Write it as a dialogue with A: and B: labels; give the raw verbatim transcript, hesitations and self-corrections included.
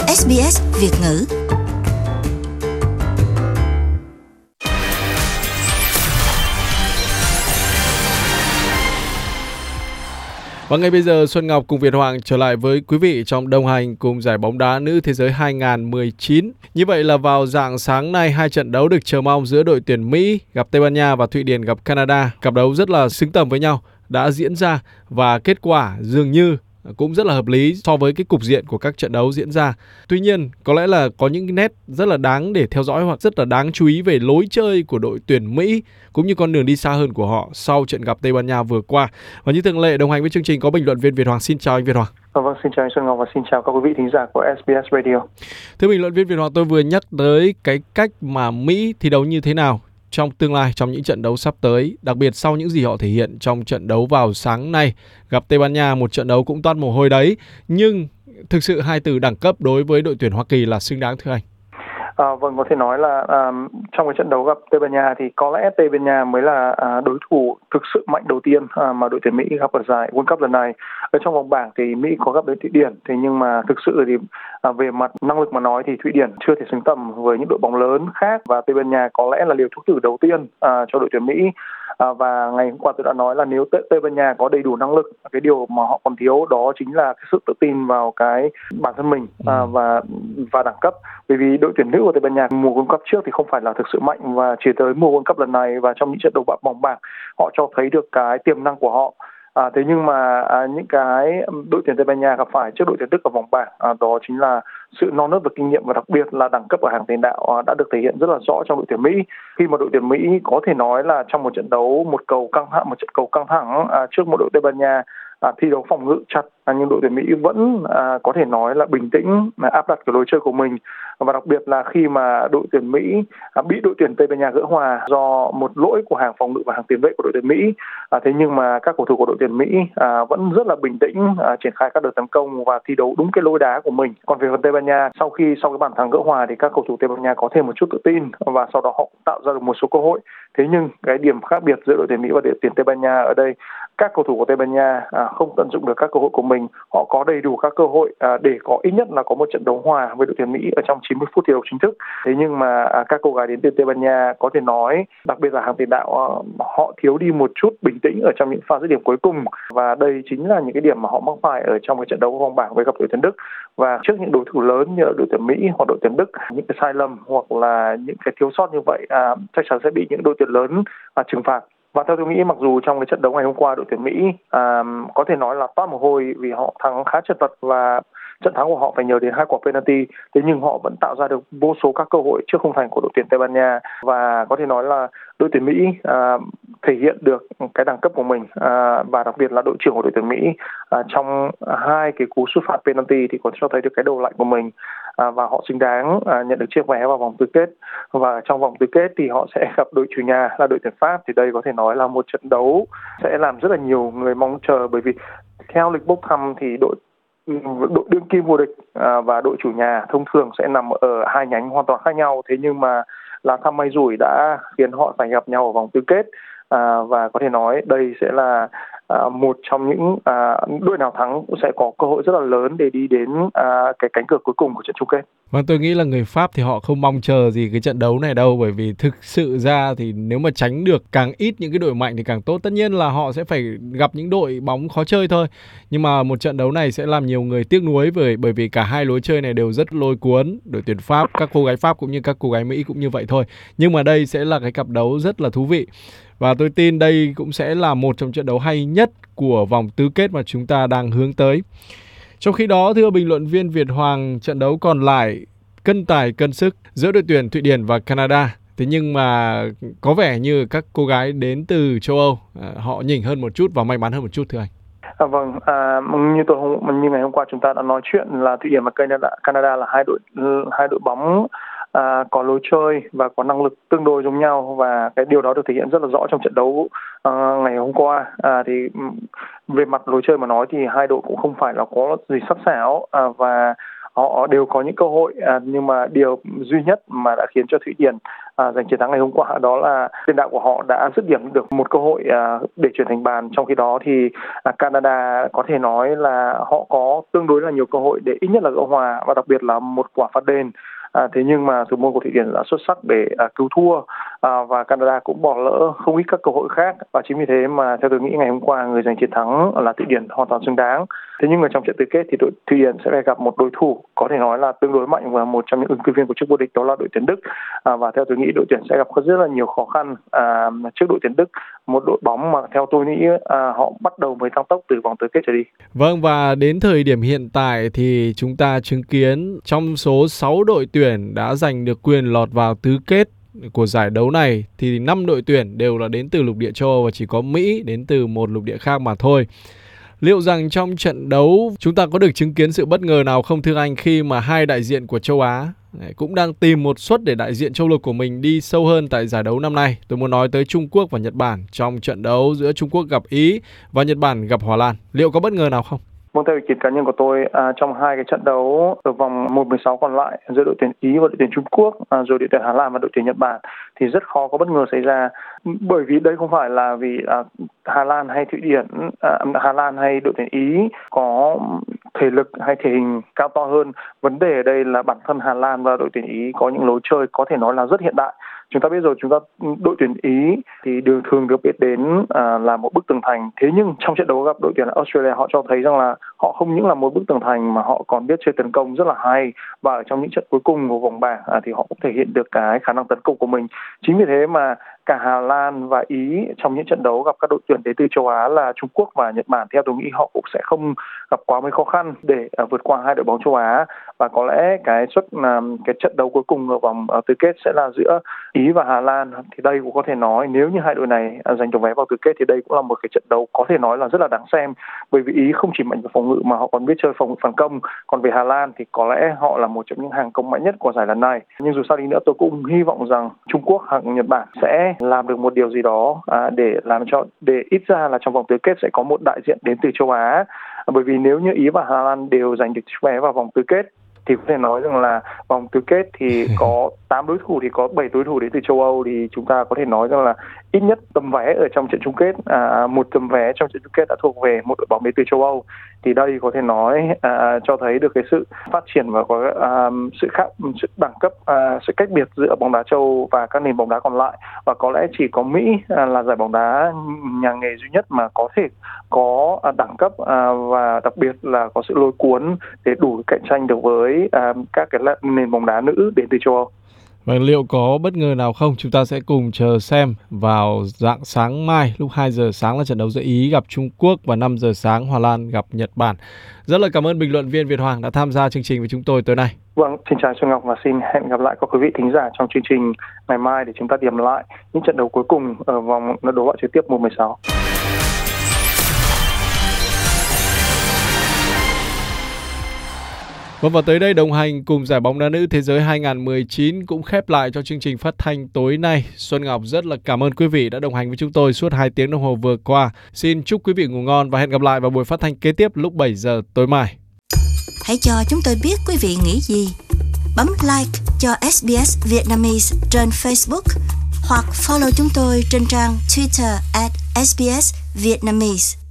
A: ét bê ét Việt ngữ.
B: Và ngay bây giờ Xuân Ngọc cùng Việt Hoàng trở lại với quý vị trong đồng hành cùng giải bóng đá nữ thế giới hai không một chín. Như vậy là vào rạng sáng nay, hai trận đấu được chờ mong giữa đội tuyển Mỹ gặp Tây Ban Nha và Thụy Điển gặp Canada. Cặp đấu rất là xứng tầm với nhau đã diễn ra và kết quả dường như cũng rất là hợp lý so với cái cục diện của các trận đấu diễn ra. Tuy nhiên, có lẽ là có những nét rất là đáng để theo dõi hoặc rất là đáng chú ý về lối chơi của đội tuyển Mỹ cũng như con đường đi xa hơn của họ sau trận gặp Tây Ban Nha vừa qua. Và như thường lệ, đồng hành với chương trình có bình luận viên Việt Hoàng. Xin chào anh Việt Hoàng.
C: Vâng, xin chào anh Xuân Ngọc và xin chào các quý vị thính giả của ét bê ét Radio.
B: Thưa bình luận viên Việt Hoàng, tôi vừa nhắc tới cái cách mà Mỹ thi đấu như thế nào trong tương lai, trong những trận đấu sắp tới, đặc biệt sau những gì họ thể hiện trong trận đấu vào sáng nay gặp Tây Ban Nha, một trận đấu cũng toát mồ hôi đấy, nhưng thực sự hai từ đẳng cấp đối với đội tuyển Hoa Kỳ là xứng đáng thưa anh.
C: À, vâng, có thể nói là à, trong cái trận đấu gặp Tây Ban Nha thì có lẽ Tây Ban Nha mới là à, đối thủ thực sự mạnh đầu tiên à, mà đội tuyển Mỹ gặp ở giải World Cup lần này. Ở trong vòng bảng thì Mỹ có gặp đến Thụy Điển, thế nhưng mà thực sự thì à, về mặt năng lực mà nói thì Thụy Điển chưa thể xứng tầm với những đội bóng lớn khác, và Tây Ban Nha có lẽ là liều thuốc thử đầu tiên à, cho đội tuyển Mỹ. À, và ngày hôm qua tôi đã nói là nếu Tây Ban Nha có đầy đủ năng lực, cái điều mà họ còn thiếu đó chính là cái sự tự tin vào cái bản thân mình à, và và đẳng cấp. Bởi vì đội tuyển nữ của Tây Ban Nha mùa World Cup trước thì không phải là thực sự mạnh, và chỉ tới mùa World Cup lần này và trong những trận đấu vòng bảng họ cho thấy được cái tiềm năng của họ. À, thế nhưng mà à, những cái đội tuyển Tây Ban Nha gặp phải trước đội tuyển Đức ở vòng bảng à, đó chính là sự non nớt về kinh nghiệm và đặc biệt là đẳng cấp ở hàng tiền đạo à, đã được thể hiện rất là rõ trong đội tuyển Mỹ. Khi mà đội tuyển Mỹ có thể nói là trong một trận đấu một cầu căng thẳng, một trận cầu căng thẳng à, trước một đội Tây Ban Nha à, thi đấu phòng ngự chặt, à, nhưng đội tuyển Mỹ vẫn à, có thể nói là bình tĩnh mà áp đặt cái lối chơi của mình. Và đặc biệt là khi mà đội tuyển Mỹ à, bị đội tuyển Tây Ban Nha gỡ hòa do một lỗi của hàng phòng ngự và hàng tiền vệ của đội tuyển Mỹ, à, thế nhưng mà các cầu thủ của đội tuyển Mỹ à, vẫn rất là bình tĩnh à, triển khai các đợt tấn công và thi đấu đúng cái lối đá của mình. Còn về phần Tây Ban Nha, sau khi sau cái bàn thắng gỡ hòa thì các cầu thủ Tây Ban Nha có thêm một chút tự tin và sau đó họ tạo ra được một số cơ hội. Thế nhưng cái điểm khác biệt giữa đội tuyển Mỹ và đội tuyển Tây Ban Nha ở đây, các cầu thủ của Tây Ban Nha à, không tận dụng được các cơ hội của mình. Họ có đầy đủ các cơ hội à, để có ít nhất là có một trận đấu hòa với đội tuyển Mỹ ở trong chín mươi phút thi đấu chính thức. Thế nhưng mà à, các cô gái đến từ Tây Ban Nha có thể nói, đặc biệt là hàng tiền đạo, à, họ thiếu đi một chút bình tĩnh ở trong những pha dứt điểm cuối cùng, và đây chính là những cái điểm mà họ mắc phải ở trong cái trận đấu vòng bảng với gặp đội tuyển Đức. Và trước những đối thủ lớn như là đội tuyển Mỹ hoặc đội tuyển Đức, những cái sai lầm hoặc là những cái thiếu sót như vậy à, chắc chắn sẽ bị những đội tuyển lớn à, trừng phạt. Và theo tôi nghĩ, mặc dù trong cái trận đấu ngày hôm qua đội tuyển Mỹ à, có thể nói là toát mồ hôi vì họ thắng khá chật vật và trận thắng của họ phải nhờ đến hai quả penalty, thế nhưng họ vẫn tạo ra được vô số các cơ hội trước khung thành của đội tuyển Tây Ban Nha. Và có thể nói là đội tuyển Mỹ à, thể hiện được cái đẳng cấp của mình à, và đặc biệt là đội trưởng của đội tuyển Mỹ à, trong hai cái cú sút phạt penalty thì có cho thấy được cái đầu lạnh của mình. À, và họ xứng đáng à, nhận được chiếc vé vào vòng tứ kết. Và trong vòng tứ kết thì họ sẽ gặp đội chủ nhà là đội tuyển Pháp. Thì đây có thể nói là một trận đấu sẽ làm rất là nhiều người mong chờ, bởi vì theo lịch bốc thăm thì đội đội đương kim vô địch à, và đội chủ nhà thông thường sẽ nằm ở hai nhánh hoàn toàn khác nhau. Thế nhưng mà là thăm may rủi đã khiến họ phải gặp nhau ở vòng tứ kết. À, và có thể nói đây sẽ là à, một trong những à, đội nào thắng cũng sẽ có cơ hội rất là lớn để đi đến à, cái cánh cửa cuối cùng của trận chung kết.
B: Vâng, tôi nghĩ là người Pháp thì họ không mong chờ gì cái trận đấu này đâu, bởi vì thực sự ra thì nếu mà tránh được càng ít những cái đội mạnh thì càng tốt. Tất nhiên là họ sẽ phải gặp những đội bóng khó chơi thôi, nhưng mà một trận đấu này sẽ làm nhiều người tiếc nuối bởi bởi vì cả hai lối chơi này đều rất lôi cuốn. Đội tuyển Pháp, các cô gái Pháp cũng như các cô gái Mỹ cũng như vậy thôi. Nhưng mà đây sẽ là cái cặp đấu rất là thú vị. Và tôi tin đây cũng sẽ là một trong trận đấu hay nhất của vòng tứ kết mà chúng ta đang hướng tới. Trong khi đó, thưa bình luận viên Việt Hoàng, trận đấu còn lại cân tài cân sức giữa đội tuyển Thụy Điển và Canada. Thế nhưng mà có vẻ như các cô gái đến từ châu Âu họ nhỉnh hơn một chút và may mắn hơn một chút thưa anh.
C: À, vâng, à, như tôi hôm như ngày hôm qua chúng ta đã nói chuyện là Thụy Điển và Canada, Canada là hai đội hai đội bóng à, có lối chơi và có năng lực tương đối giống nhau, và cái điều đó được thể hiện rất là rõ trong trận đấu à, ngày hôm qua. À, thì về mặt lối chơi mà nói thì hai đội cũng không phải là có gì sắc sảo à, và họ đều có những cơ hội, à, nhưng mà điều duy nhất mà đã khiến cho Thụy Điển à, giành chiến thắng ngày hôm qua, đó là tiền đạo của họ đã dứt điểm được một cơ hội à, để chuyển thành bàn. Trong khi đó thì à, Canada có thể nói là họ có tương đối là nhiều cơ hội để ít nhất là gỡ hòa, và đặc biệt là một quả phạt đền. À, thế nhưng mà thủ môn của Thụy Điển đã xuất sắc để à, cứu thua, à, và Canada cũng bỏ lỡ không ít các cơ hội khác, và chính vì thế mà theo tôi nghĩ ngày hôm qua người giành chiến thắng là Thụy Điển hoàn toàn xứng đáng. Thế nhưng mà trong trận tứ kết thì đội Thụy Điển sẽ phải gặp một đối thủ có thể nói là tương đối mạnh và một trong những ứng cử viên của chức vô địch, đó là đội tuyển Đức, à, và theo tôi nghĩ đội tuyển sẽ gặp rất là nhiều khó khăn à, trước đội tuyển Đức, một đội bóng mà theo tôi nghĩ à, họ bắt đầu mới tăng tốc từ vòng tứ kết trở đi.
B: Vâng, và đến thời điểm hiện tại thì chúng ta chứng kiến trong số sáu đội tuyển đã giành được quyền lọt vào tứ kết của giải đấu này thì năm đội tuyển đều là đến từ lục địa châu Âu và chỉ có Mỹ đến từ một lục địa khác mà thôi. Liệu rằng trong trận đấu chúng ta có được chứng kiến sự bất ngờ nào không thưa anh, khi mà hai đại diện của châu Á cũng đang tìm một suất để đại diện châu lục của mình đi sâu hơn tại giải đấu năm nay? Tôi muốn nói tới Trung Quốc và Nhật Bản trong trận đấu giữa Trung Quốc gặp Ý và Nhật Bản gặp Hà Lan. Liệu có bất ngờ nào không?
C: Vâng, theo ý kiến cá nhân của tôi, à, trong hai cái trận đấu ở vòng một mười sáu còn lại giữa đội tuyển Ý và đội tuyển Trung Quốc, à, rồi đội tuyển Hà Lan và đội tuyển Nhật Bản thì rất khó có bất ngờ xảy ra, bởi vì đây không phải là vì à, Hà Lan hay Thụy Điển, à, Hà Lan hay đội tuyển Ý có thể lực hay thể hình cao to hơn. Vấn đề ở đây là bản thân Hà Lan và đội tuyển Ý có những lối chơi có thể nói là rất hiện đại. Chúng ta biết rồi, chúng ta đội tuyển Ý thì đường thường được biết đến à, là một bức tường thành. Thế nhưng trong trận đấu gặp đội tuyển Australia, họ cho thấy rằng là họ không những là một bức tường thành mà họ còn biết chơi tấn công rất là hay, và ở trong những trận cuối cùng của vòng bảng à, thì họ cũng thể hiện được cái khả năng tấn công của mình. Chính vì thế mà cả Hà Lan và Ý trong những trận đấu gặp các đội tuyển đến từ châu Á là Trung Quốc và Nhật Bản, theo tôi nghĩ họ cũng sẽ không gặp quá mấy khó khăn để uh, vượt qua hai đội bóng châu Á, và có lẽ cái suất uh, cái trận đấu cuối cùng ở vòng uh, tứ kết sẽ là giữa Ý và Hà Lan. Thì đây cũng có thể nói nếu như hai đội này uh, giành được vé vào tứ kết thì đây cũng là một cái trận đấu có thể nói là rất là đáng xem, bởi vì Ý không chỉ mạnh về phòng ngự mà họ còn biết chơi phòng ngự phản công, còn về Hà Lan thì có lẽ họ là một trong những hàng công mạnh nhất của giải lần này. Nhưng dù sao đi nữa, tôi cũng hy vọng rằng Trung Quốc hoặc Nhật Bản sẽ làm được một điều gì đó à, để làm cho để ít ra là trong vòng tứ kết sẽ có một đại diện đến từ châu Á, à, bởi vì nếu như Ý và Hà Lan đều giành được chiếc vé vào vòng tứ kết thì có thể nói rằng là vòng tứ kết thì có tám đối thủ thì có bảy đối thủ đến từ châu Âu, thì chúng ta có thể nói rằng là ít nhất tấm vé ở trong trận chung kết, à, một tấm vé trong trận chung kết đã thuộc về một đội bóng đến từ châu Âu. Thì đây có thể nói à, cho thấy được cái sự phát triển và có à, sự khác, sự đẳng cấp, à, sự cách biệt giữa bóng đá châu Âu và các nền bóng đá còn lại. Và có lẽ chỉ có Mỹ à, là giải bóng đá nhà nghề duy nhất mà có thể có à, đẳng cấp à, và đặc biệt là có sự lôi cuốn để đủ cạnh tranh được với à, các cái nền bóng đá nữ đến từ châu Âu.
B: Và liệu có bất ngờ nào không? Chúng ta sẽ cùng chờ xem vào rạng sáng mai, lúc hai giờ sáng là trận đấu giữa Ý gặp Trung Quốc và năm giờ sáng Hà Lan gặp Nhật Bản. Rất là cảm ơn bình luận viên Việt Hoàng đã tham gia chương trình với chúng tôi tối nay.
C: Vâng, xin chào Xuân Ngọc và xin hẹn gặp lại các quý vị thính giả trong chương trình ngày mai để chúng ta điểm lại những trận đấu cuối cùng ở vòng đấu loại trực tiếp mùa mười sáu.
B: Vâng, và tới đây đồng hành cùng giải bóng đá nữ thế giới hai không một chín cũng khép lại cho chương trình phát thanh tối nay. Xuân Ngọc rất là cảm ơn quý vị đã đồng hành với chúng tôi suốt hai tiếng đồng hồ vừa qua. Xin chúc quý vị ngủ ngon và hẹn gặp lại vào buổi phát thanh kế tiếp lúc bảy giờ tối mai.
A: Hãy cho chúng tôi biết quý vị nghĩ gì. Bấm like cho ét bê ét Vietnamese trên Facebook hoặc follow chúng tôi trên trang Twitter at ét bê ét Vietnamese.